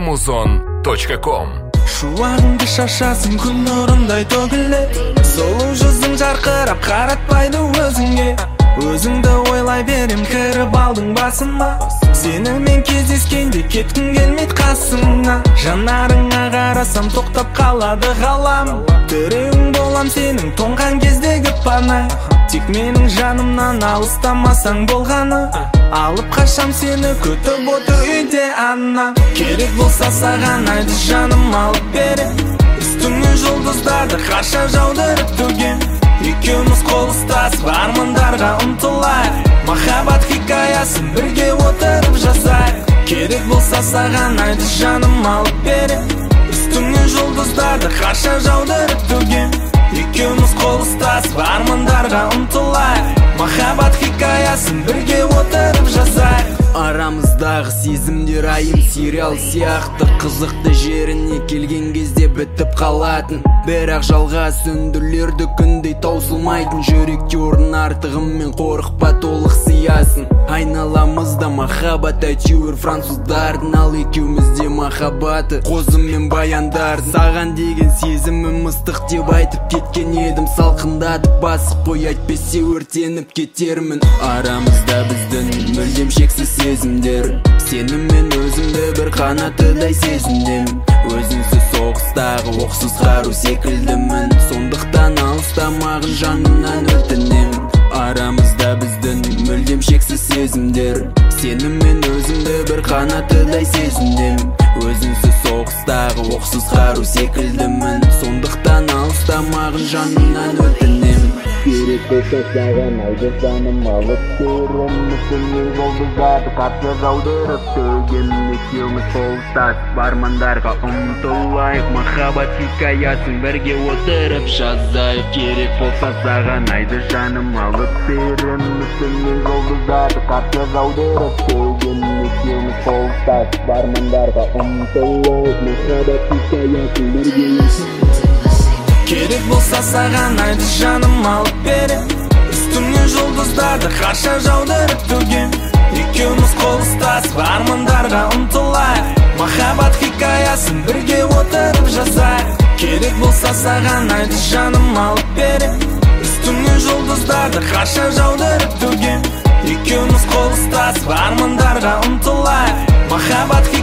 muzon.com. Шуағыңды шашасың күн нұрындай төгіледі, сұлу жүзің жарқырап қаратпайды өзіңе. Өзіңді ойлай берем, кіріп алдың басыма. Сенімен кездескенде кеткім келмейді қасыңа. Жанарыңа қарасам тоқтап қалады ғалам. Тіреуің болам сенің тоңған кездегі пана. Тек менің жанымнан алыстамасаң болғаны. Алып қашам сені күтіп отыр үйде ана. Керек болса саған айды жаным алып берем. Үстіңе жұлдыздарды қаша жаудырып төгем. Екеуміз қол ұстасып армандарға ұмтылайық. Махаббат хикаясын бірге отырып жазайық. Керек болса саған айды жаным алып берем. Үстіңе жұлдыздарды қаша жаудырып төгем. Екеуміз қол ұстасып армандарға ұмтылайық. Махаббат хикаясын бірге отырып жазайық. Арамыздағы сезімдер айым сериал сияқты, қызықты жеріне келген кезде бітіп қалатын. Бірақ жалға сөндірілерді күндей таусылмайтын. Жүректе орын артығымен қорықпа, толық сиясын. Айналамызда махаббат әйтеуір француздардың, ал екеумізде махаббаты қозы мен баяндар. Саған деген сезімім ыстық деп айтып кеткен едім, салқындатып басып қой, әйтпесе өртеніп кетермін. Арамызда біздің мүлдем шексіз сезімдер, сенім мен өзімді бір қанатыдай сезіндім. Өзіңсіз соғыстағы оқсыз қару секілдімін, сондықтан алыстамағын жанымнан өтінем. Арамызда біздің мүлдем шексіз сезімдер, сенім мен өзімді бір қанатыдай сезіндім. Өзіңсіз соғыстағы оқсыз қару секілдімін, сондықтан алыстамағын жанымнан өтінем. Керек болса саған айды жаным алып берем. Үстіңе жұлдыздарды қаша жаудырып төгем. Екеуміз қол ұстасып армандарға ұмтылайық. Махаббат хикаясын бірге отырып жазайық. Керек болса саған айды жаным алып берем. Үстіңе жұлдыздарды қаша жаудырып төгем. Екеуміз қол ұстасып армандарға ұмтылайық. Махаббат хикаясын бірге отырып. Керек болса саған айды жаным алып берем. Үстіңе жұлдыздарды қаша жаудырып төгем. Екеуміз қол ұстасып армандарға ұмтылайық. Махаббат хикаясын бірге отырып жазайық. Керек болса саған айды жаным алып берем. Үстіңе жұлдыздарды қаша жаудырып төгем. Екеуміз қол ұстасып армандарға ұмтылайық. Махаббат